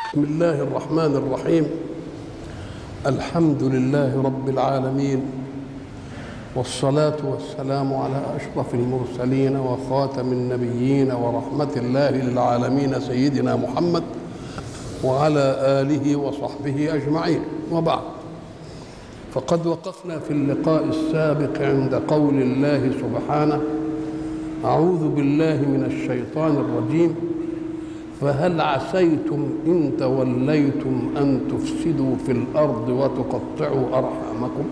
بسم الله الرحمن الرحيم. الحمد لله رب العالمين، والصلاة والسلام على أشرف المرسلين وخاتم النبيين ورحمة الله للعالمين سيدنا محمد وعلى آله وصحبه أجمعين، وبعد. فقد وقفنا في اللقاء السابق عند قول الله سبحانه: أعوذ بالله من الشيطان الرجيم، فهل عسيتم إن توليتم أن تفسدوا في الأرض وتقطعوا أرحامكم؟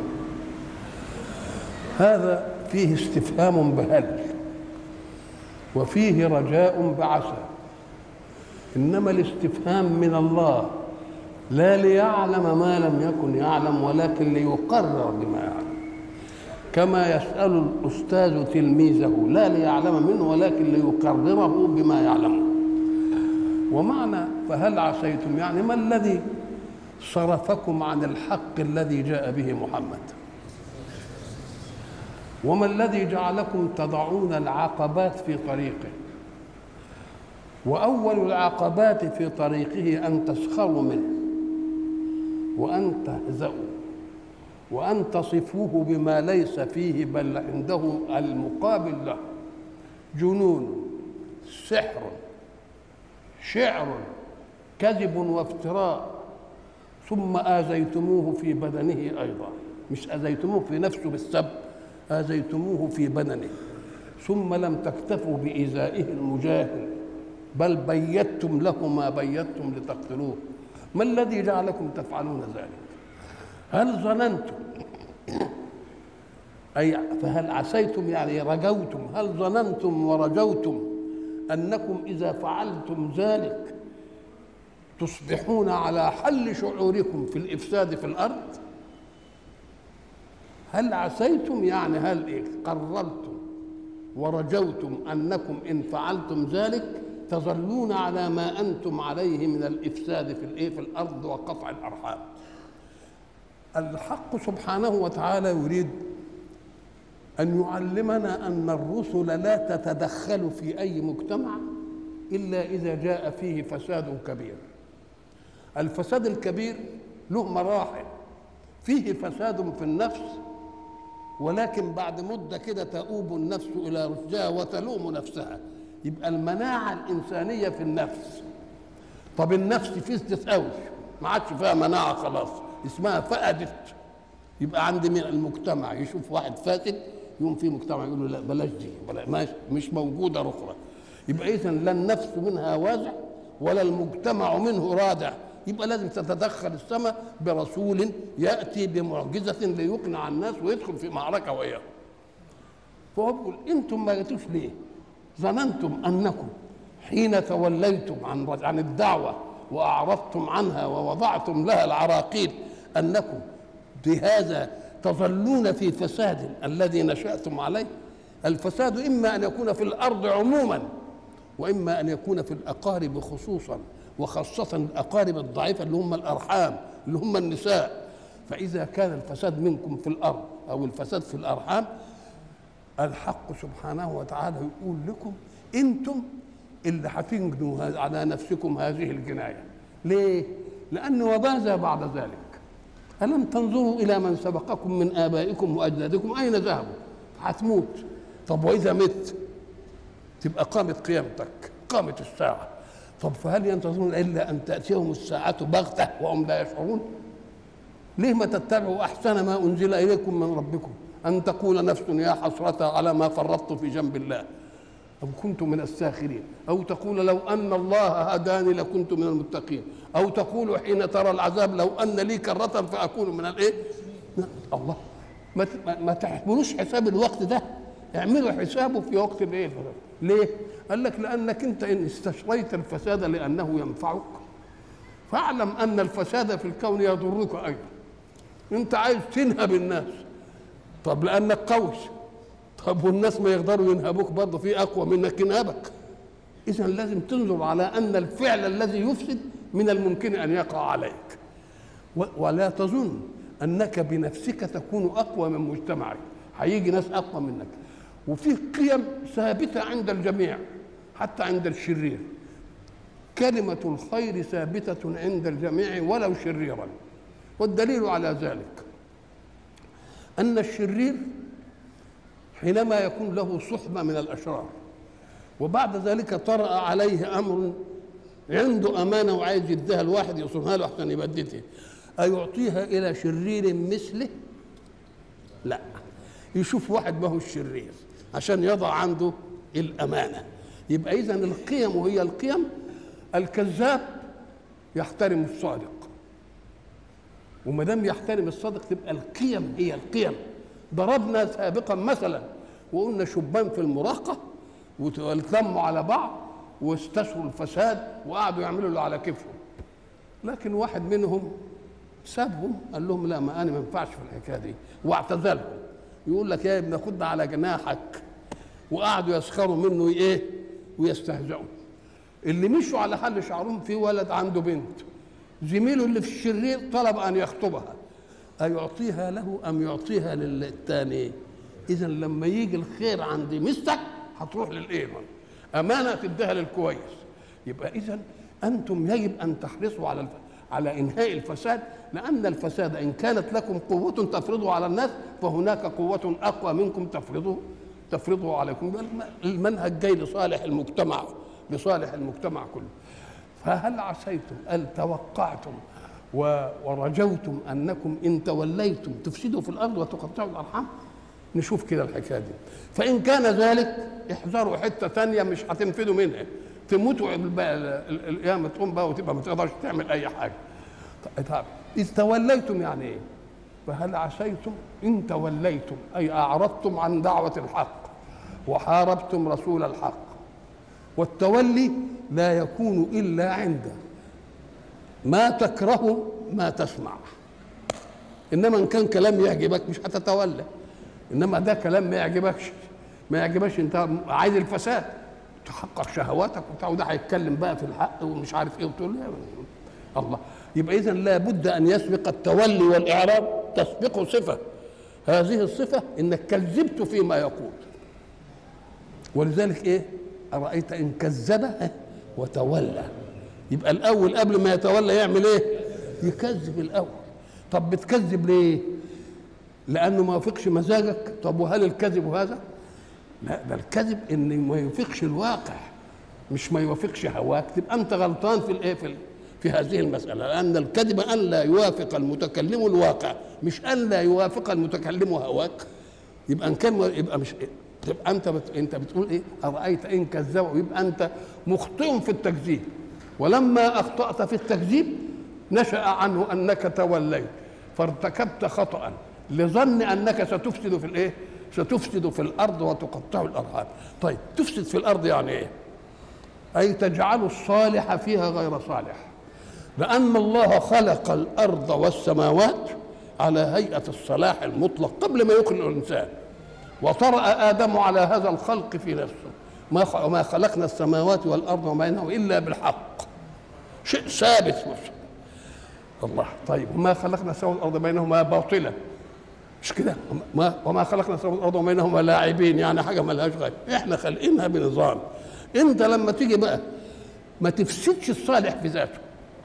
هذا فيه استفهام بهل، وفيه رجاء بعسى، إنما الاستفهام من الله لا ليعلم ما لم يكن يعلم، ولكن ليقرر بما يعلم، كما يسأل الأستاذ تلميذه لا ليعلم منه ولكن ليقرره بما يعلمه. ومعنى فهل عسيتم يعني ما الذي صرفكم عن الحق الذي جاء به محمد، وما الذي جعلكم تضعون العقبات في طريقه. وأول العقبات في طريقه أن تسخروا منه، وأن تهزأوا، وأن تصفوه بما ليس فيه بل عنده المقابل له: جنون، سحر، شعر، كذب وافتراء. ثم آذيتموه في بدنه أيضا، مش آذيتموه في نفسه بالسب، آذيتموه في بدنه. ثم لم تكتفوا بإيذائه المجاهر، بل بيتم له ما بيتم لتقتلوه. ما الذي جعلكم تفعلون ذلك؟ هل ظننتم أي فهل عسيتم يعني رجوتم، هل ظننتم ورجوتم أنكم إذا فعلتم ذلك تصبحون على حل شعوركم في الإفساد في الأرض؟ هل عسيتم يعني هل قررتم ورجوتم أنكم إن فعلتم ذلك تظلون على ما أنتم عليه من الإفساد في الأرض وقطع الأرحام؟ الحق سبحانه وتعالى يريد أن يعلمنا أن الرسل لا تتدخل في أي مجتمع إلا إذا جاء فيه فساد كبير. الفساد الكبير له مراحل، فيه فساد في النفس، ولكن بعد مدة كده تؤوب النفس إلى رشدها وتلوم نفسها، يبقى المناعة الإنسانية في النفس. طب النفس فسدت قوي، ما عادش فيها مناعة خلاص، اسمها فقدت. يبقى عند من المجتمع يشوف واحد فاسد يقوم في مجتمع يقول له لا بلاش دي، مش موجودة أخرى. يبقى إذن لا النفس منها وازع ولا المجتمع منه رادع. يبقى لازم تتدخل السماء برسول يأتي بمعجزة ليقنع الناس ويدخل في معركة وإياه. فهو بيقول: أنتم ما جيتوش ليه؟ ظننتم أنكم حين توليتم عن الدعوة وأعرضتم عنها ووضعتم لها العراقيل أنكم بهذا تظلون في فساد الذي نشأتم عليه. الفساد إما أن يكون في الأرض عموما، وإما أن يكون في الأقارب خصوصا، وخاصة الأقارب الضعيفة اللي هم الأرحام، اللي هم النساء. فإذا كان الفساد منكم في الأرض أو الفساد في الأرحام، الحق سبحانه وتعالى يقول لكم: أنتم اللي هتنجنوا على نفسكم هذه الجناية. ليه؟ لأن وماذا بعد ذلك؟ ألم تنظروا إلى من سبقكم من آبائكم وأجدادكم أين ذهبوا؟ هتموت. طب وإذا مت تبقى قامت قيامتك، قامت الساعة. طب فهل ينتظرون إلا أن تأتيهم الساعة بغتة وهم لا يشعرون؟ ليه ما تتبعوا أحسن ما أنزل إليكم من ربكم؟ أن تقول نفس يا حسرة على ما فرطت في جنب الله أو كنت من الساخرين، أو تقول لو أن الله هداني لكنت من المتقين، أو تقول حين ترى العذاب لو أن لي كرة فأكون من الإيه؟ الله، ما تحملوش حساب الوقت ده، اعملوا حسابه في وقت الإيه؟ ليه؟ قال لك: لأنك أنت إن استشريت الفساد لأنه ينفعك فاعلم أن الفساد في الكون يضرك أيضا. أنت عايز تنهب الناس، طب لأنك قوي، طب والناس ما يقدروا ينهبوك برضه، في أقوى منك ينهبك. إذا لازم تنظر على أن الفعل الذي يفسد من الممكن أن يقع عليك، ولا تظن أنك بنفسك تكون أقوى من مجتمعك، هيجي ناس أقوى منك. وفي قيم ثابتة عند الجميع حتى عند الشرير، كلمة الخير ثابتة عند الجميع ولو شريرا. والدليل على ذلك أن الشرير حينما يكون له صحبة من الأشرار وبعد ذلك طرأ عليه أمر عنده أمانة وعايز يديها الواحد يصونها له حتى يبددها، أيعطيها إلى شرير مثله؟ لا، يشوف واحد ما هو الشرير عشان يضع عنده الأمانة. يبقى إذن القيم وهي القيم، الكذاب يحترم الصادق، وما دام يحترم الصادق تبقى القيم هي القيم. ضربنا سابقا مثلا وقلنا شبان في المراهقة واتلموا على بعض واستشروا الفساد وقعدوا يعملوا اللي على كيفهم، لكن واحد منهم سابهم قال لهم لا، ما انا ما ينفعش في الحكايه دي، واعتزلهم. يقول لك يا ابن خد على جناحك، وقعدوا يسخروا منه ايه ويستهزئوا. اللي مشوا على حل شعرهم في ولد عنده بنت، زميله اللي في الشرير طلب ان يخطبها، أيعطيها له أم يعطيها للثاني؟ إذا لما يجي الخير عند مستك هتروح للإيمان، أمانة تديها للكويس. يبقى إذا أنتم يجب أن تحرصوا على إنهاء الفساد، لأن الفساد إن كانت لكم قوة تفرضوا على الناس فهناك قوة أقوى منكم تفرضوا عليكم. المنهج جاي لصالح المجتمع، لصالح المجتمع كله. فهل عسيتم أن توقعتم ورجوتم أنكم إن توليتم تفسدوا في الأرض وتقطعوا الأرحام؟ نشوف كده الحكاية دي. فإن كان ذلك احذروا حتة ثانية مش هتنفذوا منها، تموتوا القيامة تقوم بقى وتبقى ما تقدرش تعمل أي حاجة. طيب إذ توليتم يعني إيه؟ فهل عسيتم إن توليتم أي أعرضتم عن دعوة الحق وحاربتم رسول الحق. والتولي لا يكون إلا عند ما تكره ما تسمع. انما ان كان كلام يعجبك مش هتتولى، انما ده كلام ما يعجبكش انت عايز الفساد تحقق شهواتك وبتاع، وده هيتكلم بقى في الحق ومش عارف ايه وتقول الله. يبقى اذا لابد ان يسبق التولي والاعراب تسبقه صفه، هذه الصفه انك كذبت فيما يقول. ولذلك ايه؟ ارايت ان كذب وتولى. يبقى الاول قبل ما يتولى يعمل ايه؟ يكذب الاول. طب بتكذب ليه؟ لانه ما يوافقش مزاجك. طب وهل الكذب هذا؟ لا، ده الكذب ان ما يوافقش الواقع، مش ما يوافقش هواك. تبقى انت غلطان في الايه في هذه المساله، لان الكذب ان لا يوافق المتكلم الواقع، مش ان لا يوافق المتكلم هواك. يبقى ان كان يبقى مش تبقى انت بتقول ايه؟ ارايت ان كذب، يبقى انت مخطئ في التكذيب. ولما اخطات في التكذيب نشا عنه انك توليت فارتكبت خطا لظن انك ستفسد في الايه؟ ستفسد في الارض وتقطع الارحام. طيب تفسد في الارض يعني ايه؟ اي تجعل الصالح فيها غير صالح، لان الله خلق الارض والسماوات على هيئه الصلاح المطلق قبل ما يخلق الانسان، وطرأ ادم على هذا الخلق في نفسه. ما خلقنا السماوات والارض وما بينهما الا بالحق، شيء ثابت الله. طيب وما خلقنا السماوات والارض بينهما باطلا، مش كده؟ وما خلقنا السماوات والارض بينهما لاعبين، يعني حاجه ما لهاش غايه، احنا خالقينها بنظام. انت لما تيجي بقى ما تفسدش الصالح في ذاته.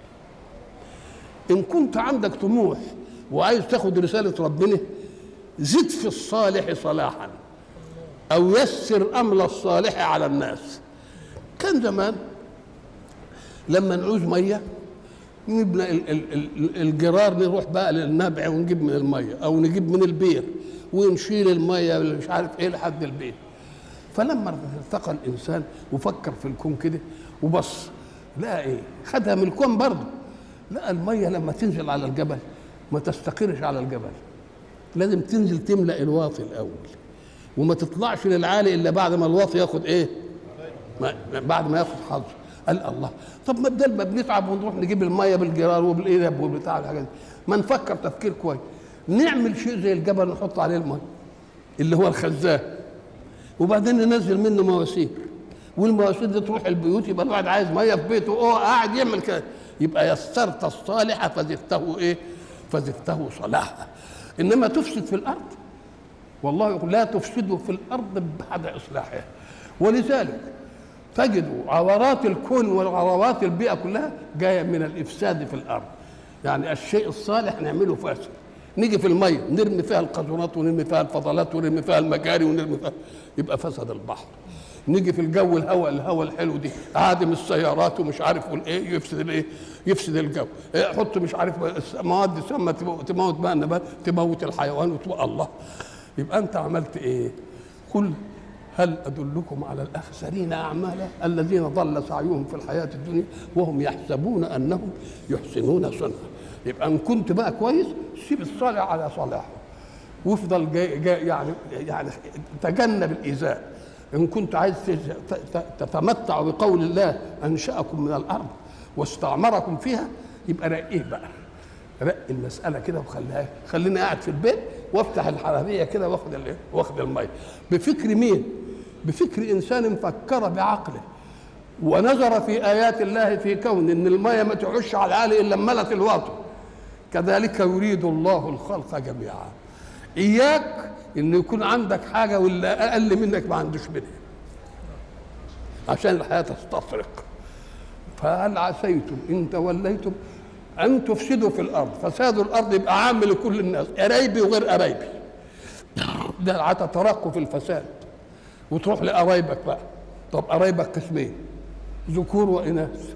ان كنت عندك طموح وعايز تاخد رساله ربنا، زد في الصالح صلاحا او يسر امر الصالح على الناس. كان زمان لما نعوز ميه نبنى الجرار، نروح بقى للنبع ونجيب من الميه، او نجيب من البير ونشيل الميه مش عارف ايه لحد البيت. فلما التقى الانسان وفكر في الكون كده وبص لقى ايه؟ خدها من الكون برضه. لقى الميه لما تنزل على الجبل ما تستقرش على الجبل، لازم تنزل تملأ الواطي الاول، وما تطلعش للعالي الا بعد ما الواطي ياخد ايه؟ بعد ما ياخد حظه. قال الله، طب ما بدل ما بنتعب ونروح نجيب الميه بالجرار وبالقلب وبتاع الحاجات دي، ما نفكر تفكير كويس، نعمل شيء زي الجبل نحط عليه الميه اللي هو الخزان، وبعدين ننزل منه مواسير، والمواسير دي تروح البيوت، يبقى الواحد عايز ميه في بيته قاعد يعمل كده، يبقى يسرت الصالح فزدته ايه؟ فزدته صلاحا. انما تفسد في الارض، والله يقول لا تفسدوا في الارض بعد اصلاحها. ولذلك تجدوا عورات الكون وعورات البيئة كلها جاية من الإفساد في الأرض. يعني الشيء الصالح نعمله فاسد. نيجي في المية نرمي فيها القذورات ونرمي فيها الفضلات ونرمي فيها المجاري ونرمي فيها، يبقى فسد البحر. نيجي في الجو الهواء الحلو دي عادم السيارات ومش عارف والايه يفسد الايه، يفسد الجو. حط مش عارف مواد سامه تموت بقى النبات، تموت الحيوان وتبقى الله. يبقى انت عملت ايه؟ قل هل ادلكم على الاخسرين اعمالا الذين ضل سعيهم في الحياه الدنيا وهم يحسبون انهم يحسنون صنعا. يبقى ان كنت بقى كويس سيب الصالح على صالحه وافضل جاي يعني تجنب الايذاء. إن كنت عايز تتمتع بقول الله أنشأكم من الأرض واستعمركم فيها، يبقى رقيه بقى، رق المسألة كده وخليها، خليني قاعد في البيت وافتح الحنفية كده واخد المية بفكر مين؟ بفكر إنسان فكر بعقله ونظر في آيات الله في كون إن المية ما تعش على العالي إلا ملت الواطن. كذلك يريد الله الخلق جميعا. إياك إنه يكون عندك حاجة واللي أقل منك ما عندوش منها عشان الحياة تستفرق. فهل عسيتم إن توليتم أن تفسدوا في الأرض؟ فساد الأرض يبقى عام لكل الناس، قرايبي وغير قرايبي. ده هتترقوا في الفساد وتروح لقرايبك بقى. طب قرايبك قسمين، ذكور وإناث.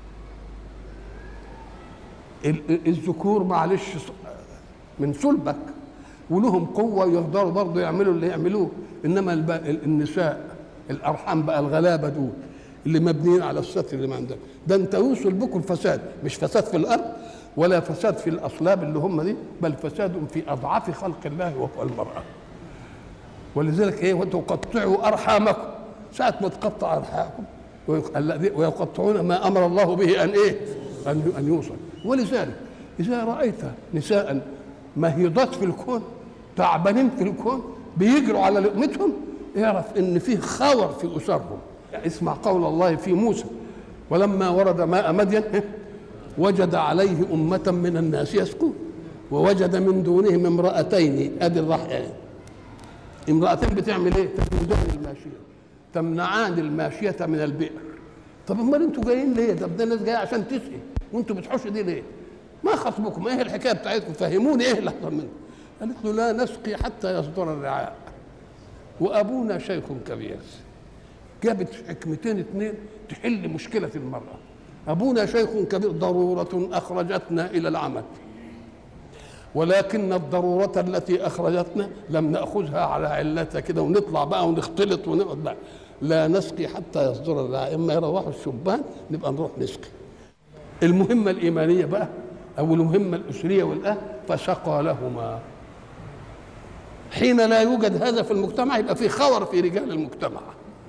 الذكور معلش من صلبك ولهم قوه يقدروا برضه يعملوا اللي يعملوه، انما النساء الارحام بقى الغلابه دول اللي مبنيين على الستر اللي ما عندك ده انت يوصل بكم الفساد، مش فساد في الارض ولا فساد في الاصلاب اللي هم دي، بل فساد في اضعاف خلق الله وهو المراه. ولذلك ايه وتقطعوا ارحامكم، ساعه ما تقطع ارحامكم ويقطعون ما امر الله به ان ايه ان يوصل. ولذلك اذا رايت نساء مهيضات في الكون تعبانين في الكون بيجروا على لقمتهم، اعرف ان فيه خور في اسرهم. يعني اسمع قول الله في موسى ولما ورد ماء مدين وجد عليه أمة من الناس يسقون ووجد من دونهم امرأتين. ادي الرحية، امرأتين بتعمل ايه؟ تمنعان الماشية، تمنعان الماشية من البئر. طب امال انتوا جايين ليه؟ ده الناس جايه عشان تسقي وانتوا بتحوشوا دي ليه؟ ما خطبكم؟ ايه الحكايه بتاعتكم؟ فهموني ايه اللي حصل منكم. قالت له لا نسقي حتى يصدر الرعاء وابونا شيخ كبير. جابت حكمتين اثنين تحل مشكله المراه. ابونا شيخ كبير ضروره اخرجتنا الى العمل، ولكن الضروره التي اخرجتنا لم ناخذها على علتها كده ونطلع بقى ونختلط ونقعد بقى. لا نسقي حتى يصدر الرعاء، اما يروحوا الشبان نبقى نروح نسقي. المهمه الايمانيه بقى او المهمه الاسريه والاهل فسقى لهما. حين لا يوجد هذا في المجتمع يبقى في خور في رجال المجتمع،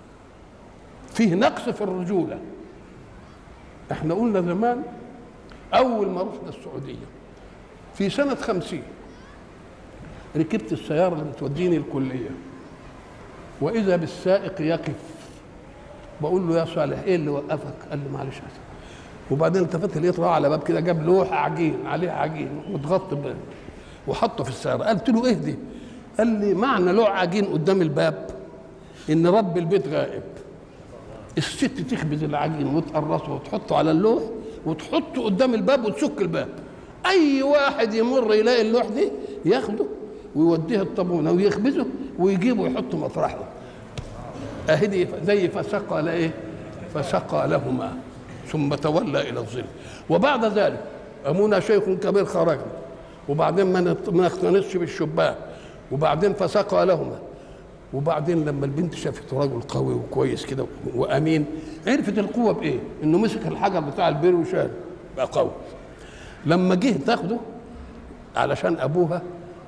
فيه نقص في الرجوله. احنا قلنا زمان اول ما رحنا السعوديه في سنه 50 ركبت السياره اللي بتوديني الكليه واذا بالسائق يقف. بقول له يا صالح ايه اللي وقفك؟ قال لي معلش حسن. وبعدين التفت لقيت راح على باب كده جاب لوحه عجين عليه عجين متغطى وحطه في السياره. قلت له ايه دي؟ قال لي معنى لوح عجين قدام الباب ان رب البيت غائب. الست تخبز العجين وتقرصه وتحطه على اللوح وتحطه قدام الباب وتسك الباب. اي واحد يمر يلاقي اللوح دي ياخده ويوديه الطابونه ويخبزه ويجيبه ويحطه مطرحه. اهدي زي فسقى لايه؟ فسقى لهما ثم تولى الى الظل. وبعد ذلك ابونا شيخ كبير خرجنا وبعدين ما نقتنصش بالشبان وبعدين فسقى لهما. وبعدين لما البنت شافت رجل قوي وكويس كده وامين عرفت القوه بايه؟ انه مسك الحجر بتاع البير وشال بقى قوي. لما جه تاخده علشان ابوها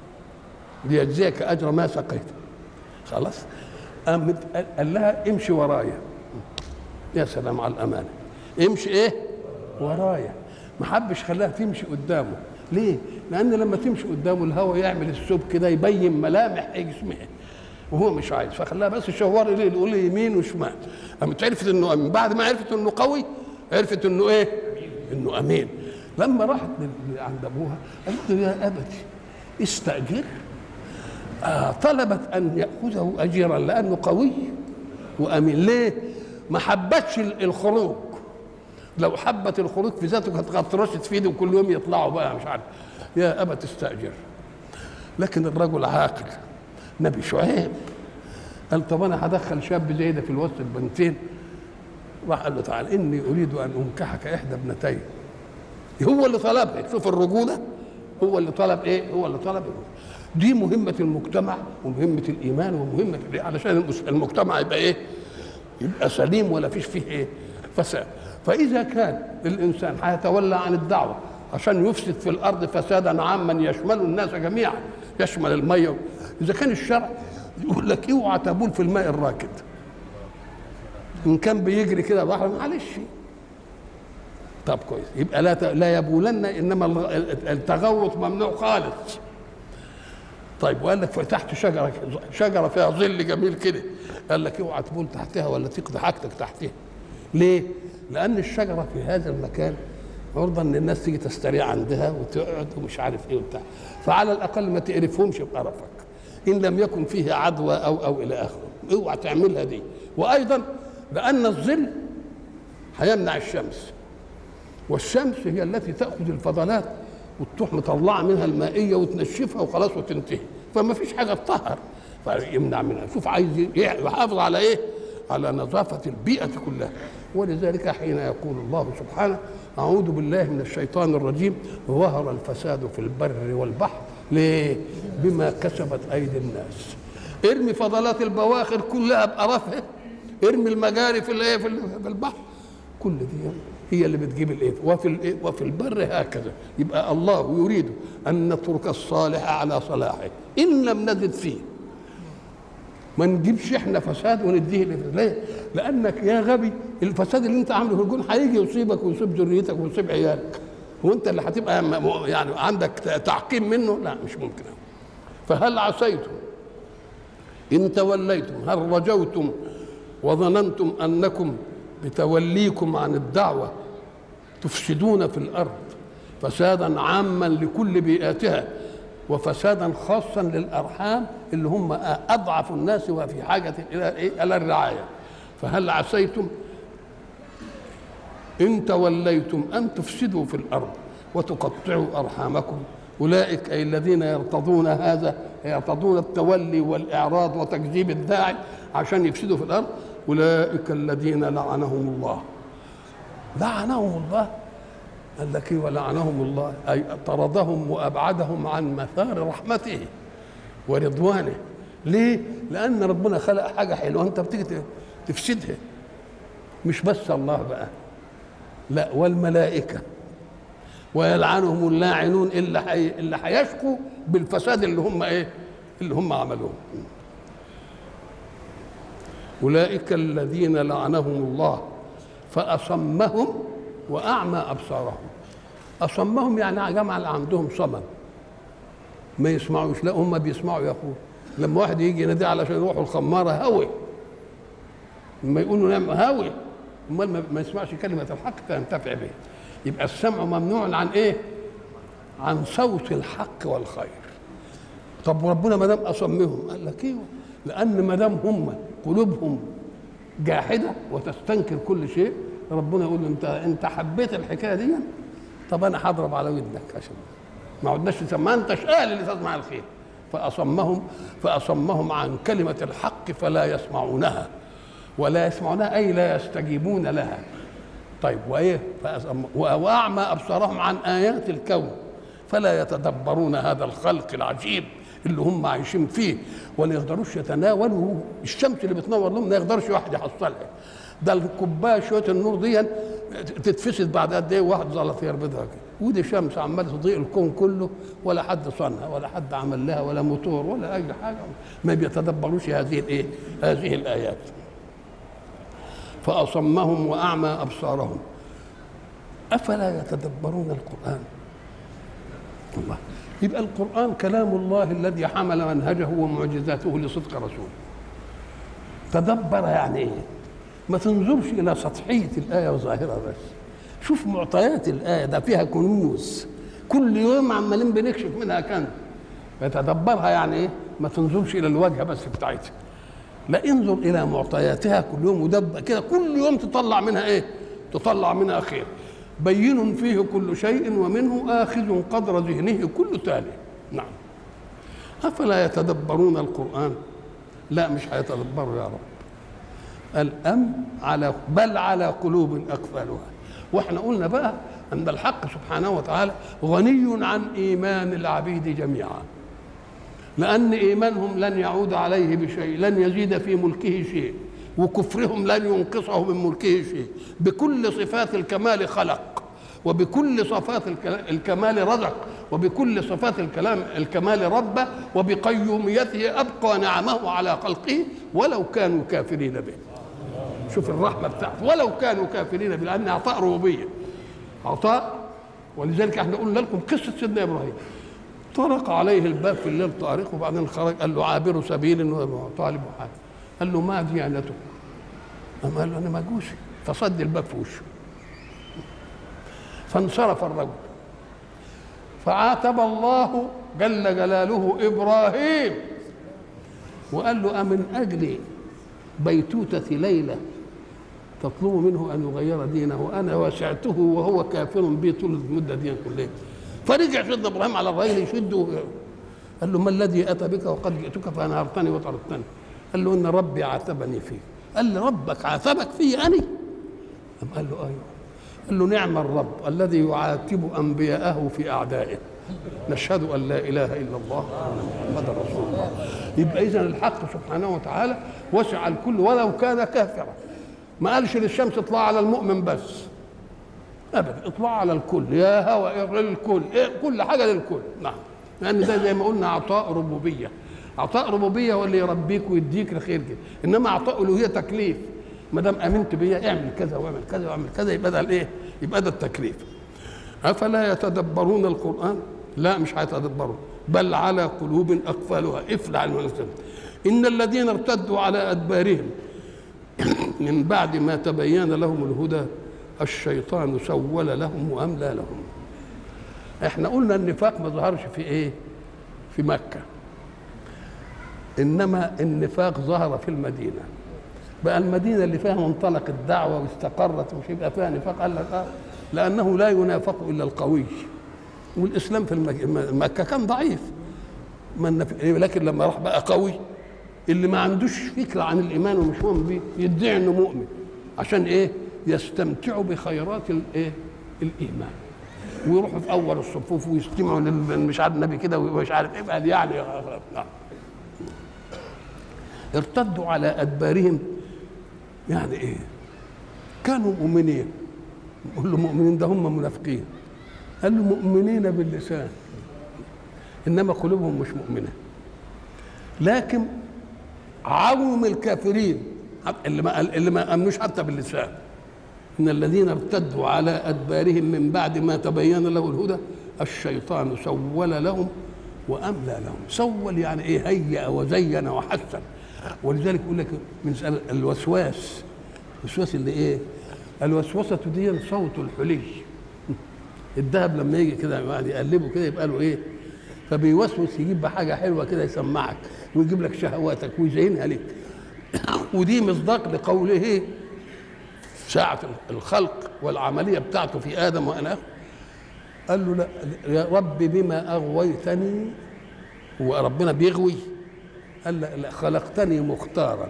ليجزيك اجر ما سقيت خلاص قام قال لها امشي ورايا. يا سلام على الامانه، امشي ايه؟ ورايا. ما حبش خلاها تمشي قدامه. ليه؟ لان لما تمشي قدامه الهواء يعمل الثوب كده يبين ملامح جسمها وهو مش عايز، فخلاها بس شوار ليه يقول لي يمين وشمال. قامت عرفت انه امين. بعد ما عرفت انه قوي عرفت انه ايه؟ انه امين. لما راحت عند ابوها قالت له يا ابتي استاجر. طلبت ان ياخذه اجيرا لانه قوي وامين. ليه؟ ما حبتش الخروج. لو حبت الخروج في ذاته كانت غطرشت في ايده وكل يوم يطلعوا بقى مش عارف يا ابا تستاجر. لكن الرجل عاقل نبي شعيب قال طب انا هدخل شاب زي ده في الوسط البنتين. راح قال له تعالى اني اريد ان انكحك احدى ابنتين. هو اللي طلبها. شوف الرجوله، هو اللي طلب ايه؟ هو اللي طلب إيه؟ دي مهمه المجتمع ومهمه الايمان ومهمه علشان المجتمع يبقى ايه؟ يبقى سليم ولا فيش فيه ايه؟ فساد. فاذا كان الانسان هيتولى عن الدعوه عشان يفسد في الارض فسادا عاما يشمل الناس جميعا، يشمل الميه، اذا كان الشرع يقول لك اوعى تبول في الماء الراكد، ان كان بيجري كده بحر معلش. طب كويس، يبقى لا يبولن، انما التغوط ممنوع خالص. طيب وقال لك تحت شجره فيها ظل جميل كده، قال لك اوعى تبول تحتها ولا تقضي حاجتك تحتها. ليه؟ لان الشجره في هذا المكان عرضه ان الناس تيجي تستريح عندها وتقعد ومش عارف ايه وبتاع، فعلى الاقل ما تقرفهمش بقرفك ان لم يكن فيه عدوى او الى اخره. اوعى تعملها دي. وايضا لان الظل هيمنع الشمس، والشمس هي التي تاخذ الفضلات وتروح مطلعه منها المائيه وتنشفها وخلاص وتنتهي، فما فيش حاجه تطهر فيمنع منها. شوف عايز يحافظ على ايه؟ على نظافه البيئه كلها. ولذلك حين يقول الله سبحانه اعوذ بالله من الشيطان الرجيم ظهر الفساد في البر والبحر. ليه؟ بما كسبت ايدي الناس. ارمي فضلات البواخر كلها بقرفها، ارمي المجاري في الايه في البحر، كل دي هي اللي بتجيب الايه. وفي البر هكذا. يبقى الله يريد ان نترك الصالح على صلاحه ان لم نزد فيه. ما نجيبش احنا فساد ونديه ليه؟ لانك يا غبي الفساد اللي انت عامله في الجون هيجي يصيبك ويصيب ذريتك ويصيب عيالك، وانت اللي هتبقى يعني عندك تعقيم منه. لا مش ممكن. فهل عسيتم ان توليتم، هل رجوتم وظننتم انكم بتوليكم عن الدعوه تفسدون في الارض فسادا عاما لكل بيئاتها وفسادا خاصا للارحام اللي هم اضعف الناس وفي حاجه الى الرعايه. فهل عسيتم ان توليتم ان تفسدوا في الارض وتقطعوا ارحامكم. اولئك اي الذين يرتضون هذا، يرتضون التولي والاعراض وتكذيب الداعي عشان يفسدوا في الارض. اولئك الذين لعنهم الله. لعنهم الله. قال لك ولعنهم الله اي طردهم وابعدهم عن مثار رحمته ورضوانه. ليه؟ لان ربنا خلق حاجه حلوه انت بتيجي تفسدها. مش بس الله بقى، لا والملائكه ويلعنهم اللاعنون اللي هيشكوا بالفساد اللي هم ايه؟ اللي هم عملوه. اولئك الذين لعنهم الله فاصمهم واعمى ابصارهم. اصمهم يعني جمع عندهم صمم ما يسمعوش. لا هم بيسمعوا يا اخوه. لما واحد يجي ينادي علشان يروحوا الخماره هوي، لما يقولوا نعم هوي، امال ما يسمعش كلمه الحق فينتفع به. يبقى السمع ممنوع عن ايه؟ عن صوت الحق والخير. طب ربنا ما دام اصمهم قال لك ايوه، لان ما دام هم قلوبهم جاحده وتستنكر كل شيء، ربنا يقول له انت حبيت الحكايه دي، طب انا هضرب على ودنك عشان ما عدناش ما انتش اهل اللي تسمع الخير. فاصمهم عن كلمه الحق فلا يسمعونها. ولا يسمعونها اي لا يستجيبون لها. طيب وايه؟ واعمى ابصارهم عن ايات الكون فلا يتدبرون هذا الخلق العجيب اللي هم عايشين فيه، ولا يقدروش يتناولوا الشمس اللي بتنور لهم، ما يقدرش واحد يحصلها. ده الكوبايه شويه النور دي تتفسد بعد قد ايه؟ واحد زلطير بيضها كده، ودي شمس عماله تضيء الكون كله، ولا حد صنها ولا حد عمل لها ولا موتور ولا اي حاجه. ما بيتدبروش هذه الايه؟ هذه الايات. فاصمهم واعمى ابصارهم افلا يتدبرون القران. الله. يبقى القران كلام الله الذي حمل منهجه ومعجزاته لصدق رسوله. تدبر يعني ايه؟ ما تنظرش الى سطحيه الايه وظاهرها بس، شوف معطيات الايه، ده فيها كنوز كل يوم عمالين بنكشف منها كنز. يتدبرها يعني ايه؟ ما تنظرش الى الواجهه بس بتاعتها، لا انظر الى معطياتها كل يوم، ودب كده كل يوم تطلع منها ايه؟ تطلع منها خير. بين فيه كل شيء ومنه آخذ قدر ذهنه كل تالي. نعم. أفلا يتدبرون القرآن؟ لا مش هيتدبروا يا رب. بل على قلوب أقفالها. واحنا قلنا بقى أن الحق سبحانه وتعالى غني عن إيمان العبيد جميعا، لأن إيمانهم لن يعود عليه بشيء، لن يزيد في ملكه شيء، وكفرهم لن ينقصه من ملكه شيء. بكل صفات الكمال خلق، وبكل صفات الكمال رزق، وبكل صفات الكمال رب، وبقيوميته أبقى نعمه على خلقه ولو كانوا كافرين به. شوف الرحمة بتاعته، ولو كانوا كافرين به، لأن عطاء ربوبية، عطاء. ولذلك احنا قلنا لكم قصة سيدنا إبراهيم، طرق عليه الباب في الليل طارق، وبعدين خرج قال له عابر سبيل وطالب حاجة. قال له ما ديانتك؟ قال له أنا مجوسي، فصد الباب في وشه. فانصرف الرجل، فعاتب الله جل جلاله إبراهيم وقال له أمن أجل بيتوتة ليلة تطلب منه أن يغير دينه؟ أنا وسعته وهو كافر بي طول المدة دي كلها. فرجع سيدنا إبراهيم على الرجل يشده، قال له ما الذي أتى بك وقد جئتك فأنهرتني وطردتني؟ قال له إن ربي عاتبني فيه. قال لي ربك عاتبك فيه أنا؟ قال له أيوه. قال له نعم الرب الذي يعاتب أنبياءه في أعدائه. نشهد أن لا إله إلا الله محمد رسول الله. يبقى إذن الحق سبحانه وتعالى وسع الكل ولو كان كافرا. ما قالش للشمس اطلع على المؤمن بس أبدا، اطلع على الكل، يا هوى للكل، كل حاجة للكل. نعم، لأن ده زي ما قلنا عطاء ربوبية. عطاء ربوبية هو اللي يربيك ويديك الخير كده، إنما عطاء ألوهية تكليف. ما دام امنت بيا اعمل كذا واعمل كذا واعمل كذا، يبقى ده الايه؟ يبقى ده التكليف. افلا يتدبرون القران؟ لا مش هيتدبروا، بل على قلوب اقفالها. افلع المنزل. ان الذين ارتدوا على ادبارهم من بعد ما تبين لهم الهدى الشيطان سول لهم واملى لهم. احنا قلنا النفاق ما ظهرش في ايه؟ في مكه، انما النفاق ظهر في المدينه. بقى المدينه اللي فيها منطلق الدعوه واستقرت ومش يبقى فيها نفاق. قال لك لانه لا ينافق الا القوي، والاسلام في مكه كان ضعيف، لكن لما راح بقى قوي، اللي ما عندوش فكره عن الايمان ومش مؤمن بيه يدعي انه مؤمن عشان ايه؟ يستمتعوا بخيرات الايه؟ الايمان، ويروحوا في اول الصفوف ويستمعوا مش عارف النبي كده ومش عارف ايه. قال يعني ارتدوا على ادبارهم، يعني ايه؟ كانوا مؤمنين. نقول له مؤمنين ده هم منافقين. قال له مؤمنين باللسان انما قلوبهم مش مؤمنه. لكن عوم الكافرين اللي ما امنوش حتى باللسان، ان الذين ارتدوا على ادبارهم من بعد ما تبين له الهدى الشيطان سول لهم واملى لهم. سول يعني ايه؟ هيأ وزين وحسن. ولذلك يقول لك من الوسواس، الوسواس اللي ايه؟ الوسوسه دي صوت الحلي. الذهب لما يجي كده يقلبه كده يبقى له ايه؟ فبيوسوس يجيب حاجه حلوه كده يسمعك ويجيب لك شهواتك ويزينها لك. ودي مصداق لقوله ساعة الخلق والعملية بتاعته في آدم وأنا. قال له لا يا رب بما أغويتني، هو ربنا بيغوي؟ قال لا خلقتني مختارا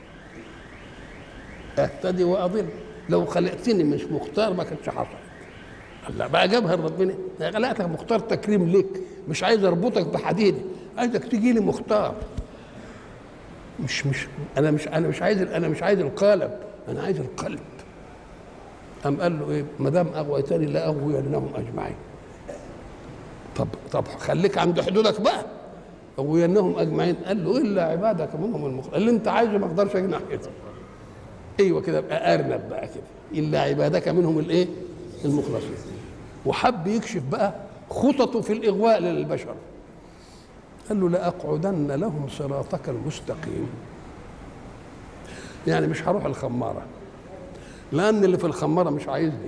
أهتدي وأضل، لو خلقتني مش مختار ما كانش حصل. قال لا بقى جابها ربنا، خلقتك مختار تكريم لك، مش عايز أربطك بحديدي، عايزك تجي لي مختار. مش أنا مش عايز القالب، أنا عايز القلب. قام قال له ايه؟ ما دام اغويتني لا اغوينهم اجمعين. طب خليك عند حدودك بقى، اغوينهم اجمعين. قال له الا عبادك منهم المخلصين، اللي انت عايزه ما اقدرش اجي ناحيته. ايوه كده بقى ارنب بقى كده، الا عبادك منهم الايه؟ المخلصين. وحب يكشف بقى خططه في الاغواء للبشر. قال له لاقعدن لهم صراطك المستقيم. يعني مش هروح الخماره، لأن اللي في الخمارة مش عايزني،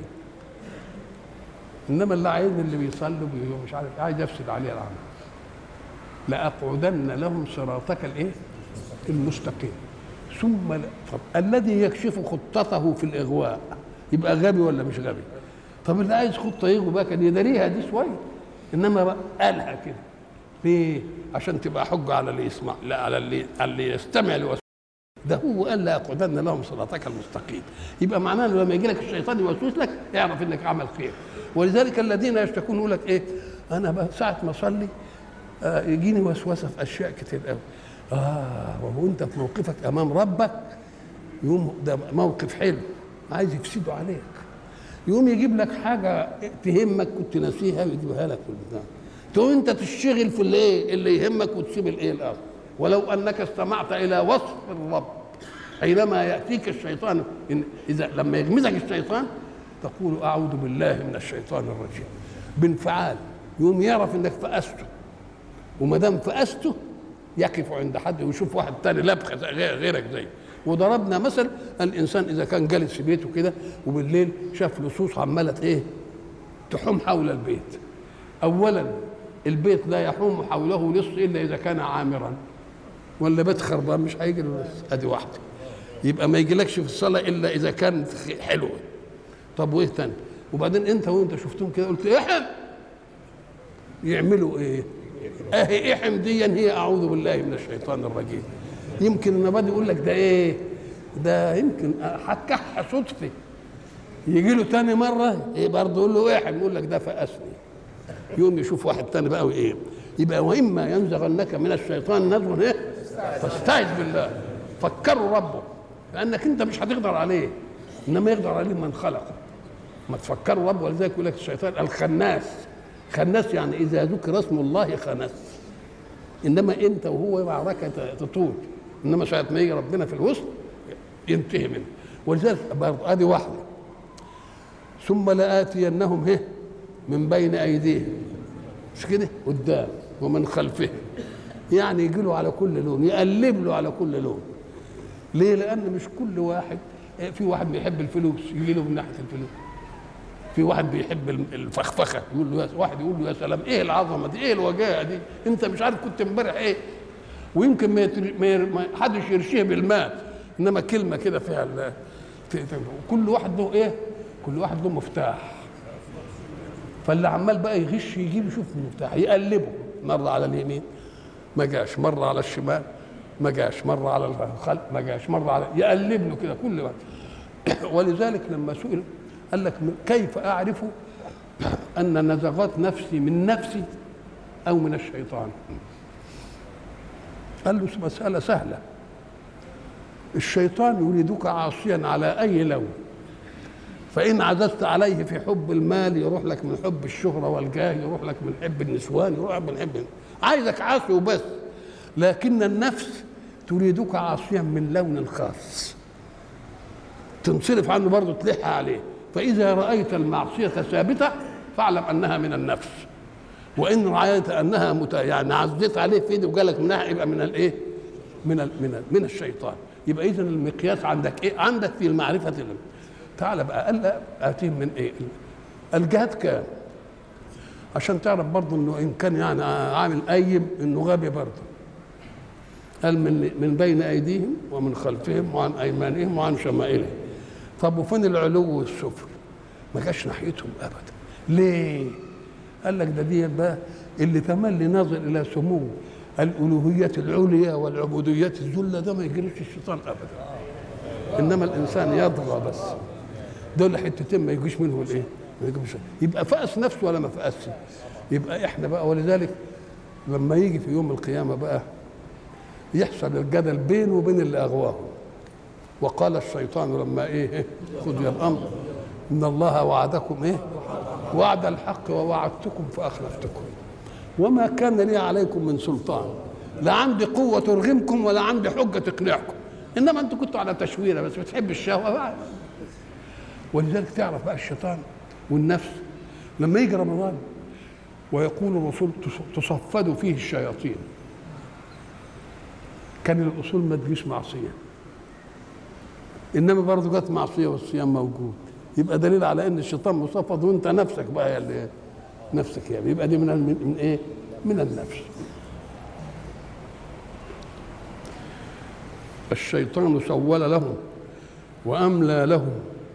إنما اللي عايزني اللي بيصلي ومش عارف عايز يفسد عليه العمل. لأقعدن لهم صراطك الإيه؟ المستقيم. طب الذي يكشف خطته في الاغواء يبقى غبي ولا مش غبي؟ طب اللي عايز خطه يغوي بقى كان يداريها دي شويه، انما بقى قالها كده ليه؟ عشان تبقى حجه على اللي يسمع، لا على اللي يستمع لوسوسه. ده هو قال لا اقعدن لهم صراطك المستقيم. يبقى معناه انه لما يجي لك الشيطان يوسوس لك اعرف انك عمل خير. ولذلك الذين يشتكون يقول لك ايه؟ انا بقى ساعه ما اصلي يجيني وسوسه في اشياء كتير قوي. وهو انت في موقفك امام ربك يوم ده موقف حلو عايز يفسده عليك، يقوم يجيب لك حاجه تهمك كنت ناسيها ويجيبها لك في البتاع، تقوم انت تشتغل في الايه اللي يهمك وتسيب الايه الاخر. ولو انك استمعت الى وصف الرب حينما ياتيك الشيطان، اذا لما يغمزك الشيطان تقول اعوذ بالله من الشيطان الرجيم بانفعال، يقوم يعرف انك فأسته، وما دام فأسته يقف عند حد ويشوف واحد تاني لبخه غيرك زيه. وضربنا مثل الانسان اذا كان جالس في بيته كده وبالليل شاف لصوص عماله ايه تحوم حول البيت. اولا البيت لا يحوم حوله لص الا اذا كان عامرا، ولا بيت خربان مش هيجي له لص، ادي واحده. يبقى ما يجيلكش في الصلاه الا اذا كانت حلوه. طب وايه تاني؟ وبعدين انت وانت شفتهم كده قلت احم، يعملوا ايه؟ اهي احم ديا هي اعوذ بالله من الشيطان الرجيم. يمكن النبي يقول لك ده ايه؟ ده يمكن حكح صدفه، يجي له تاني مره ايه برضه يقول له احم، يقول لك ده فأسني. يقوم يشوف واحد تاني بقى وايه؟ يبقى واما ينزغنك من الشيطان نزغ ايه؟ فاستعذ بالله، فكروا ربه لانك انت مش هتقدر عليه، انما يقدر عليه من خلقه. ما تفكروا ربه. ولذلك يقول لك الشيطان الخناس، خناس يعني اذا ذكر اسم الله خنس، انما انت وهو معركه تطول، انما ساعه ما يجي ربنا في الوسط ينتهي منه. ولذلك برضه ادي واحده، ثم لآتينهم من بين ايديهم، مش كده؟ قدام ومن خلفهم، يعني يجي له على كل لون، يقلب له على كل لون. ليه؟ لان مش كل واحد، في واحد بيحب الفلوس يجي له من ناحيه الفلوس، في واحد بيحب الفخفخه يقول له واحد يقول له يا سلام ايه العظمه دي، ايه الوجاهه دي، انت مش عارف كنت امبارح ايه. ويمكن ما حدش يرشيه بالمال، انما كلمه كده فيها كل واحد له ايه؟ كل واحد له مفتاح. فاللي عمال بقى يغش يجيب يشوف المفتاح يقلبه، مره على اليمين ما جاش، مره على الشمال ما جاش، مره على الخلف ما جاش، مره على يقلب له كده كل وقت. ولذلك لما سئل قال لك كيف اعرف ان نزغات نفسي من نفسي او من الشيطان؟ قال له مساله سهله، الشيطان يريدك عاصيا على اي لون، فإن عززت عليه في حب المال يروح لك من حب الشهرة والجاه، يروح لك من حب النسوان، يروح من حب، عايزك عاصي وبس. لكن النفس تريدك عاصيا من لون خاص، تنصرف عنه برضه تلح عليه. فإذا رأيت المعصية ثابتة فاعلم أنها من النفس، وإن رأيت أنها يعني عزيت عليه في ايده وجالك منها يبقى من الإيه؟ من الشيطان. يبقى إذا المقياس عندك إيه؟ عندك في المعرفة تعال بقى قال آتيهم من ايه؟ الجهاد كام؟ عشان تعرف برضه انه ان كان يعني عامل قيم انه غبي برضه. قال من بين ايديهم ومن خلفهم وعن ايمانهم وعن شمائلهم. طب وفين العلو والسفل؟ ما جاش ناحيتهم ابدا. ليه؟ قال لك ده دي بقى اللي تملي ناظر الى سمو الالوهيه العليا والعبوديه الذله، ده ما يجريش الشيطان ابدا. انما الانسان يطغى بس، دول حتتين ما يجيش منه الايه؟ ما يجيش. يبقى فأس نفسه ولا ما فأسش؟ يبقى احنا بقى، ولذلك لما يجي في يوم القيامه بقى يحصل الجدل بينه وبين اللي اغواه. وقال الشيطان لما ايه؟ قضي الامر ان الله وعدكم ايه؟ وعد الحق ووعدتكم فاخلفتكم وما كان لي عليكم من سلطان، لا عندي قوه ترغمكم ولا عندي حجه تقنعكم، انما انتوا كنتوا على تشويره بس بتحب الشهوه بقى. ولذلك تعرف بقى الشيطان والنفس لما يجي رمضان ويقول الرسول تصفد فيه الشياطين، كان الاصول ما تجيش معصيه، انما برضه جت معصيه والصيام موجود، يبقى دليل على ان الشيطان مصفد وانت نفسك بقى اللي نفسك يعني، يبقى دي من ايه؟ من النفس. الشيطان سول لهم وأملى لهم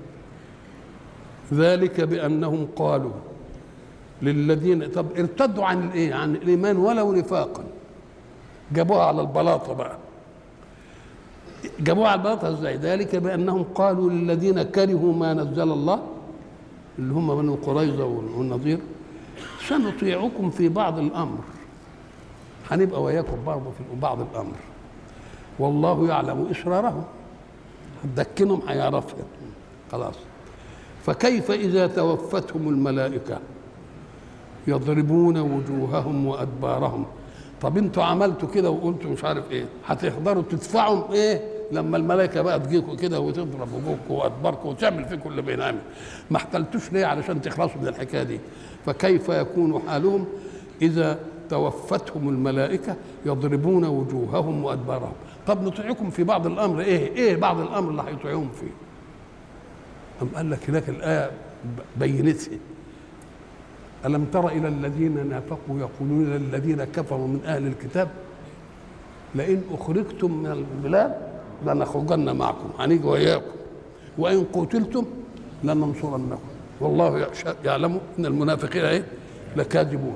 ذلك بأنهم قالوا للذين طب ارتدوا عن الايه؟ عن الايمان ولو نفاقا. جابوها على البلاطه بقى. جابوها على البلاطه ازاي؟ ذلك بانهم قالوا للذين كرهوا ما نزل الله اللي هم بنو قريظه والنضير سنطيعكم في بعض الامر. هنبقى وياكم برضه في بعض الامر. والله يعلم اسرارهم. هتدكنهم هيعرفها. خلاص. فكيف اذا توفتهم الملائكه يضربون وجوههم وادبارهم. طب انتوا عملتوا كده وقلتوا مش عارف ايه، هتقدروا تدفعوا ايه لما الملائكه بقى تجيكوا كده وتضرب وجوهكم وادباركم وتعمل فيكم اللي بينعمل؟ ما احتلتوش ليه علشان تخلصوا من الحكايه دي؟ فكيف يكون حالهم اذا توفتهم الملائكه يضربون وجوههم وادبارهم. طب نطيعكم في بعض الامر. ايه بعض الامر اللي هيطيعوهم فيه؟ أم قال لك هناك الايه بينتها. ألم تر إلى الذين نافقوا يقولون للذين كفروا من أهل الكتاب لئن أخرجتم من البلاد لنخرجن معكم، هنيجي وإياكم، وإن قتلتم لننصرنكم والله يعلم إن المنافقين إيه؟ لكاذبون.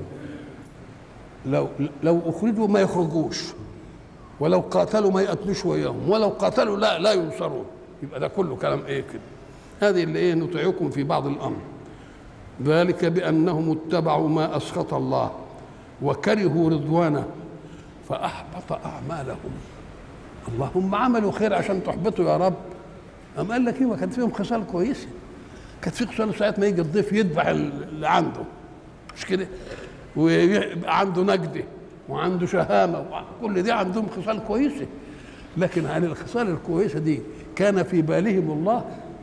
لو أخرجوا ما يخرجوش، ولو قاتلوا ما يقتلوش وإياهم، ولو قاتلوا لا ينصرون. يبقى ده كله كلام إيه كده؟ هذه اللي إيه؟ نطيعكم في بعض الأمر. ذلك بأنهم اتبعوا ما أسخط الله وكرهوا رضوانه فأحبط أعمالهم. اللهم عملوا خير عشان تحبطوا يا رب. أم قال لك ما كانت فيهم خصال كويسة. كانت في خصال ساعات ما يجي الضيف يذبح اللي عنده، مش كده؟ ويبقى عنده نجدة وعنده شهامة، كل دي عندهم خصال كويسة. لكن عن الخصال الكويسة دي كان في بالهم الله؟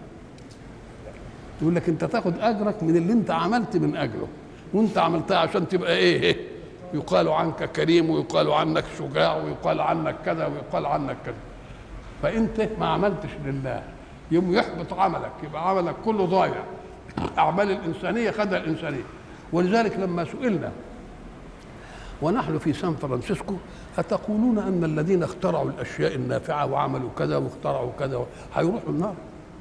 يقول لك انت تاخد اجرك من اللي انت عملت من اجله، وانت عملتها عشان تبقى ايه؟ يقال عنك كريم ويقال عنك شجاع ويقال عنك كذا ويقال عنك كذا. فانت ما عملتش لله، يوم يحبط عملك، يبقى عملك كله ضايع. اعمال الانسانيه خدها الانسانيه. ولذلك لما سئلنا ونحن في سان فرانسيسكو أتقولون أن الذين اخترعوا الأشياء النافعة وعملوا كذا واخترعوا كذا هيروحوا النار؟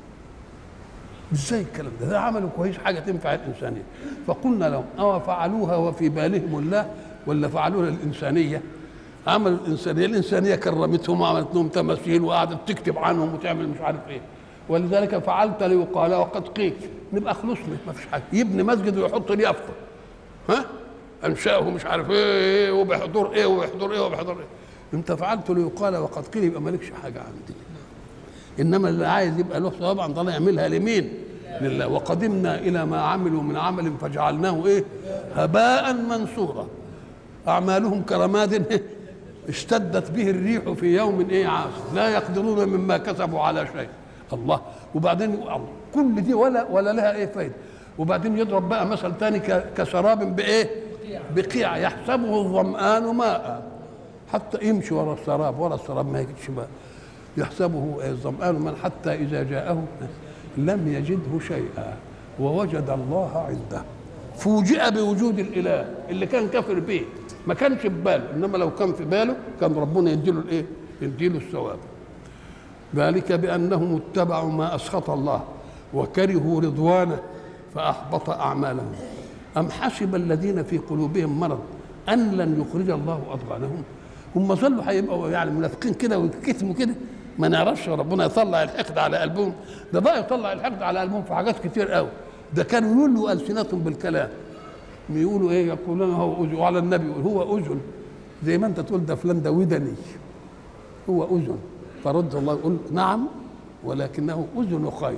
ازاي الكلام ده؟ عملوا كويس، حاجه تنفع الانسانيه. فقلنا لهم او فعلوها وفي بالهم الله ولا فعلوها الانسانيه؟ عملوا الانسانيه كرمتهم وعملت لهم تماثيل وقعدت تكتب عنهم وتعمل مش عارف ايه. ولذلك فعلت ليقال وقد قيل. نبقى خلصنا ما فيش حاجه. يبني مسجد ويحط لي يافطه انشاه مش عارف ايه وبحضور ايه وبحضور ايه وبحضور ايه. انت فعلت ليقال وقد قيل يبقى مالكش حاجه عندي. انما اللي عايز يبقى له ثواب عند الله يعملها لمين؟ لله. وقدمنا الى ما عملوا من عمل فجعلناه ايه؟ هباء منثورا. اعمالهم كرماد اشتدت به الريح في يوم ايه عاصف لا يقدرون مما كسبوا على شيء. الله. وبعدين كل دي ولا لها ايه فايده. وبعدين يضرب بقى مثل ثاني كسراب بايه؟ بقيع يحسبه الظمآن ماء حتى يمشي ورا السراب ما يجدش ماء. يحسبه الظمآن من حتى إذا جاءه لم يجده شيئا ووجد الله عنده. فوجئ بوجود الإله اللي كان كافر به، ما كانش في باله، إنما لو كان في باله كان ربنا يديله الإيه؟ يديله الثواب. ذلك بأنهم اتبعوا ما أسخط الله وكرهوا رضوانه فأحبط أعمالهم. أم حسب الذين في قلوبهم مرض أن لن يخرج الله أضغانهم. هم ظلوا هيبقوا يعني منافقين كده ويكتموا كده، ما نعرفش ربنا يطلع الحقد على قلبهم. ده بقى يطلع الحقد على قلبهم في حاجات كتير قوي. ده كانوا يقولوا ألسنتهم بالكلام، يقولوا ايه؟ يقولون هو أذن، وعلى النبي يقول هو أذن، زي ما انت تقول ده فلان ده ودني، هو أذن. فرد الله يقول نعم ولكنه أذن خير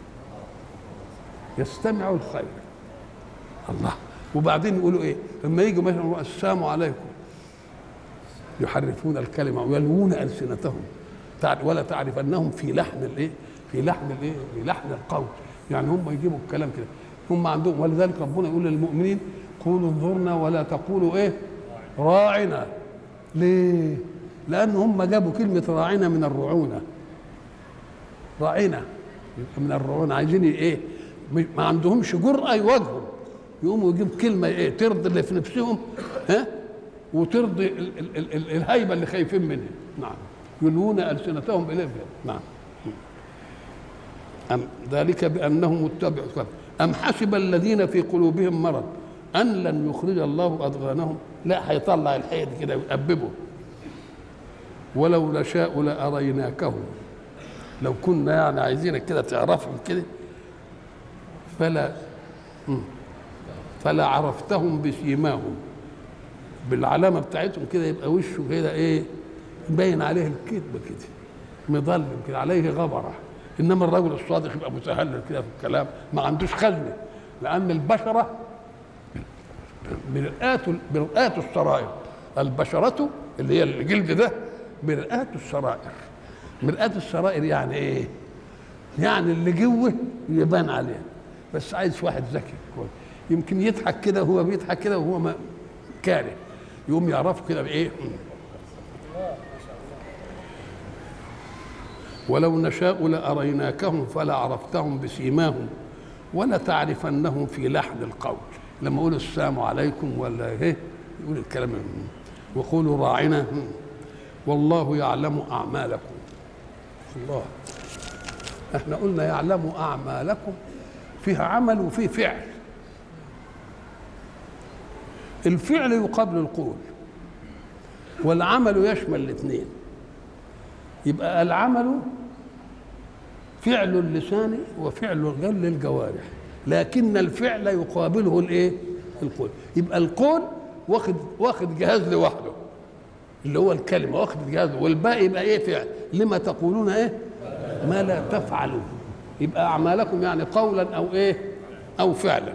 يستمع الخير. الله. وبعدين يقولوا ايه لما يجوا مثلا السلام عليكم يحرفون الكلمه ويلوون السنتهم ولا تعرف انهم في لحن الايه؟ في لحن القول. يعني هم يجيبوا الكلام كده، هم عندهم. ولذلك ربنا يقول للمؤمنين قولوا انظرنا ولا تقولوا ايه؟ راعنا. ليه؟ لان هم جابوا كلمه راعنا من الرعونه. راعنا من الرعونه، عايزين ايه؟ ما عندهمش جرأة يواجهوا، يقوموا يجيب كلمة ايه ترضي اللي في نفسهم وترضي الهيبة اللي خايفين منها. نعم. يلوون ألسنتهم بالإثم. نعم. ذلك بأنهم اتبعوا أم حسب الذين في قلوبهم مرض أن لن يخرج الله أضغانهم. لا، هيطلع الحيط كده ويأببه. ولو نشاء لأريناكهم، لو كنا يعني عايزينك كده تعرفهم كده فلا عرفتهم بسيماهم، بالعلامة بتاعتهم كده، يبقى وشه كده ايه، باين عليه الكذب كده، مظلم كده، عليه غبرة. انما الرجل الصادق يبقى متهلل كده في الكلام، ما عندوش خزنة، لأن البشرة مرآة السرائر. البشرة اللي هي الجلد ده مرآة السرائر. مرآة السرائر يعني ايه؟ يعني اللي جوه يبان عليه، بس عايز واحد ذكي يمكن يضحك كده وهو بيضحك كده وهو ما كاره، يقوم يعرفه كده بايه. ولو نشاء لأريناكهم فلا عرفتهم بسيماهم ولتعرفنهم في لحن القول. لما يقول السلام عليكم ولا ايه يقول الكلام وقولوا راعنا والله يعلم أعمالكم. الله، احنا قلنا يعلم أعمالكم، فيها عمل وفيه فعل. الفعل يقابل القول والعمل يشمل الاثنين. يبقى العمل فعل اللسان وفعل للجوارح، لكن الفعل يقابله الايه؟ القول. يبقى القول واخد جهاز لوحده اللي هو الكلمه، واخد جهاز، والباقي يبقى ايه؟ فعل. لما تقولون ايه ما لا تفعلون. يبقى اعمالكم يعني قولا او ايه؟ او فعلا.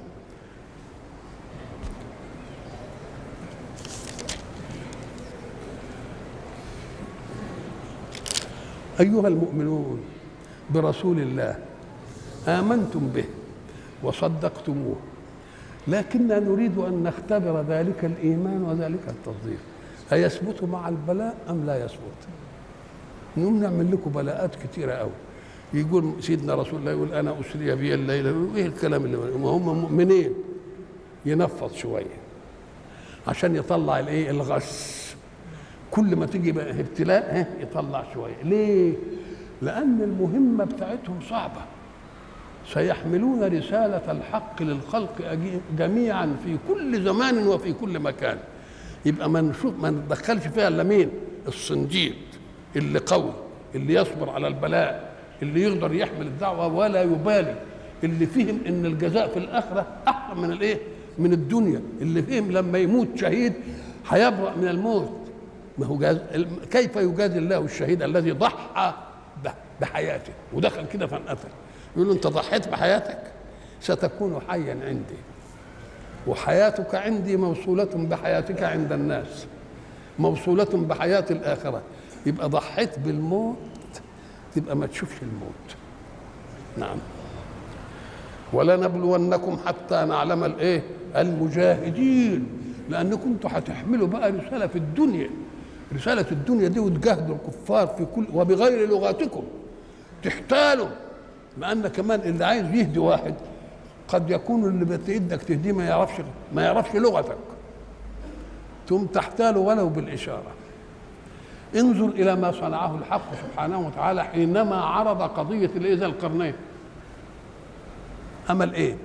ايها المؤمنون برسول الله آمنتم به وصدقتموه، لكننا نريد أن نختبر ذلك الإيمان وذلك التصديق، أيثبت مع البلاء أم لا يثبت؟ نقوم نعمل لكم بلاءات كثيرة أوي. يقول سيدنا رسول الله يقول أنا أسري بي الليلة، إيه الكلام اللي هم مؤمنين؟ ينفض شوية عشان يطلع الإيه؟ الغش. كل ما تيجي بقى ابتلاء يطلع شوية. ليه؟ لأن المهمة بتاعتهم صعبة. سيحملون رسالة الحق للخلق جميعا في كل زمان وفي كل مكان. يبقى ما ندخلش فيها الا مين؟ الصنديد اللي قوي، اللي يصبر على البلاء، اللي يقدر يحمل الدعوة ولا يبالي، اللي فهم ان الجزاء في الآخرة أحسن من الايه؟ من الدنيا، اللي فهم لما يموت شهيد هيبرأ من الموت. ما هو كيف يجازي الله الشهيد الذي ضحى بحياته ودخل كده فانقتل؟ يقول له انت ضحيت بحياتك، ستكون حيا عندي، وحياتك عندي موصولة بحياتك عند الناس، موصولة بحياة الآخرة. يبقى ضحيت بالموت تبقى ما تشوفش الموت. نعم. ولنبلونكم حتى نعلم الايه؟ المجاهدين، لأنكم انتوا هتحملوا بقى رسالة في الدنيا. رسالة الدنيا دي وتجاهدوا الكفار في كل وبغير لغاتكم، تحتالوا. لأن كمان اللي عايز يهدي واحد قد يكون اللي بتيدك تهديه ما يعرفش لغتك، ثم تحتاله ولو بالإشارة. انظر إلى ما صنعه الحق سبحانه وتعالى حينما عرض قضية ذي القرنين. عمل ايه؟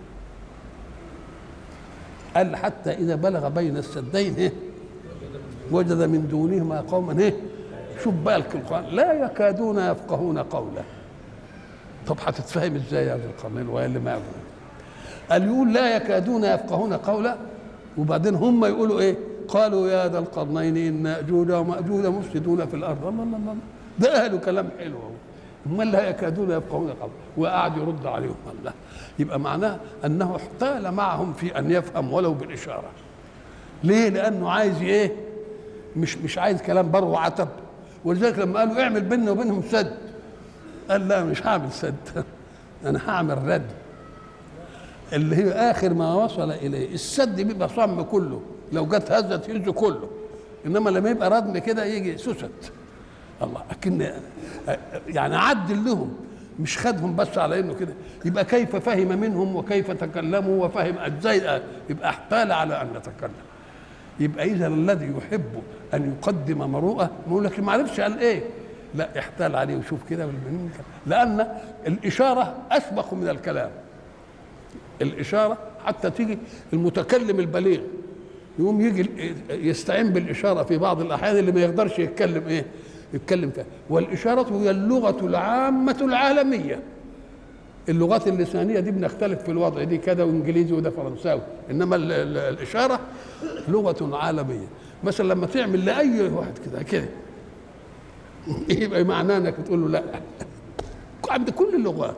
قال حتى إذا بلغ بين السدين وجد من دونهما قوما شوف بقى القرآن لا يكادون يفقهون قولا. طب هتتفهم ازاي هذا القرنين ولا ما يقول؟ قال يقول لا يكادون يفقهون قولا، وبعدين هم يقولوا ايه؟ قالوا يا ذا القرنين ان ياجوج وماجوج مفسدون في الارض. الله الله الله، ده قالوا كلام حلو اهو. هم لا يكادون يفقهون قولا، وقعد يرد عليهم. الله، يبقى معناه انه احتال معهم في ان يفهم ولو بالاشاره. ليه؟ لانه عايز ايه؟ مش عايز كلام بر وعتب. ولذلك لما قالوا اعمل بيننا وبينهم سد، قال لا مش هعمل سد، انا هعمل رد. اللي هي اخر ما وصل اليه. السد بيبقى صم كله، لو جت هزه تهزه كله، انما لما يبقى ردم كده يجي سست. الله، لكن يعني عدل لهم، مش خدهم بس على انه كده. يبقى كيف فهم منهم وكيف تكلموا وفهم ازاي، يبقى احتال على ان نتكلم. يبقى اذا الذي يحب ان يقدم مروءه يقول لك ما عرفش قال ايه، لا احتال عليه وشوف كده، لان الاشاره اسبق من الكلام. الاشاره حتى تيجي المتكلم البليغ يقوم يجي يستعين بالاشاره في بعض الاحيان اللي ما يقدرش يتكلم ايه يتكلم فيها. والاشاره هي اللغه العامه العالميه. اللغات اللسانيه دي بنختلف في الوضع، دي كده وانجليزي وده فرنساوي، انما الاشاره لغه عالميه. مثلا لما تعمل لاي واحد كده كده يبقى معناه انك بتقول له لا عند كل اللغات.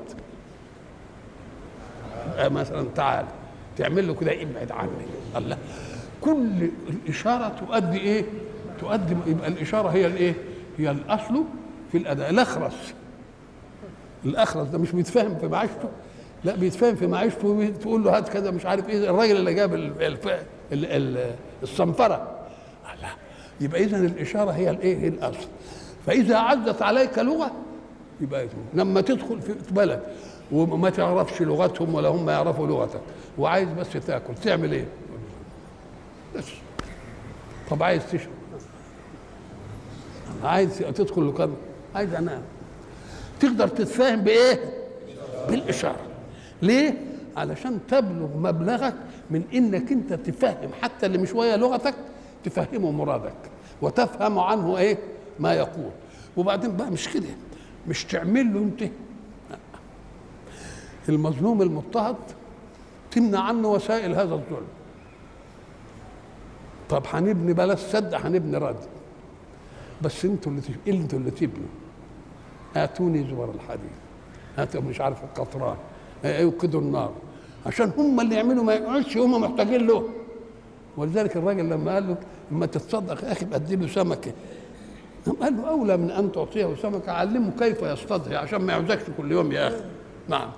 مثلا تعال تعمل له كده ابعد عني، الله، كل الاشاره تؤدي ايه؟ تؤدي. يبقى الاشاره هي الايه؟ هي الاصل في الاداء. الاخرس ده مش بيتفهم في معيشته، لا بيتفهم في معيشته، تقول له هات كذا مش عارف ايه، الراجل اللي جاب الصنفره، الله. يبقى اذا الاشاره هي الايه؟ هي الاصل. فاذا عزت عليك لغه يبقى إيه؟ لما تدخل في بلد وما تعرفش لغتهم ولا هم يعرفوا لغتك وعايز بس تاكل، تعمل ايه؟ بس. طب عايز تشرب، عايز تدخل لقمه، عايز انام، تقدر تتفاهم بايه؟ بالاشاره. ليه؟ علشان تبلغ مبلغك من انك انت تفهم حتى اللي مش ويا لغتك، تفهمه مرادك وتفهم عنه ايه؟ ما يقول. وبعدين بقى مش كده، مش تعمل له انت المظلوم المضطهد تمنع عنه وسائل هذا الظلم. طب هنبني بلاش سد، هنبني رد، بس انتوا اللي تبنوا. اتوني زبر الحديد، هاتوا مش عارف القطران، يوقدوا النار، عشان هم اللي يعملوا، ما يقعدش هم محتاجين له. ولذلك الراجل لما قال له لما تتصدق يا اخي بأدي له سمكه، قال له اولى من ان تعطيه سمكه علمه كيف يصطادها عشان ما يعوزكش كل يوم يا اخي. نعم.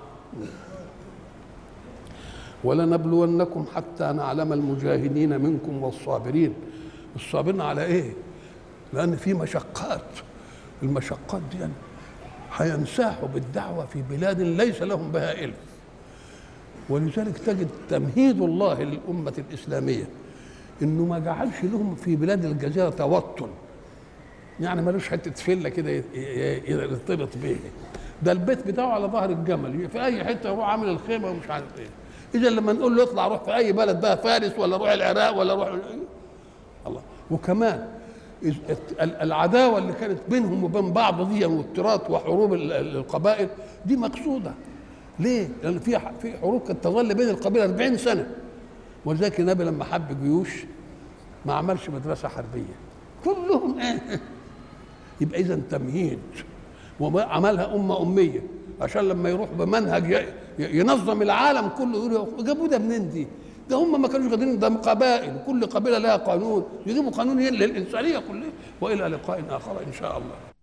ولنبلونكم حتى نعلم المجاهدين منكم والصابرين. الصابرين على ايه؟ لان في مشقات، المشقات دي يعني هينساحوا بالدعوه في بلاد ليس لهم بها علم. ولذلك تجد تمهيد الله للامه الاسلاميه انه ما جعلش لهم في بلاد الجزيره توطن، يعني ملوش حته فله كده يرتبط به، ده البيت بتاعه على ظهر الجمل، في اي حته يروح عامل الخيمه ومش عارف ايه. اذا لما نقول له اطلع روح في اي بلد بقى، فارس ولا روح العراق ولا روح الله. وكمان العداوه اللي كانت بينهم وبين بعض دي والتراث وحروب القبائل دي مقصوده. ليه؟ لان في حروب كانت تظل بين القبائل 40 سنه. ولذلك النبي لما حب جيوش ما عملش مدرسه حربيه، كلهم يبقى اذا تمهيد. وعملها اميه عشان لما يروح بمنهج ينظم العالم كله، يقولوا جابوا ده منين دي؟ ده هم ما كانوش قادرين، ده قبائل كل قبيله لها قانون، يجيبوا قانون للانسانيه كلها. والى لقاء اخر ان شاء الله.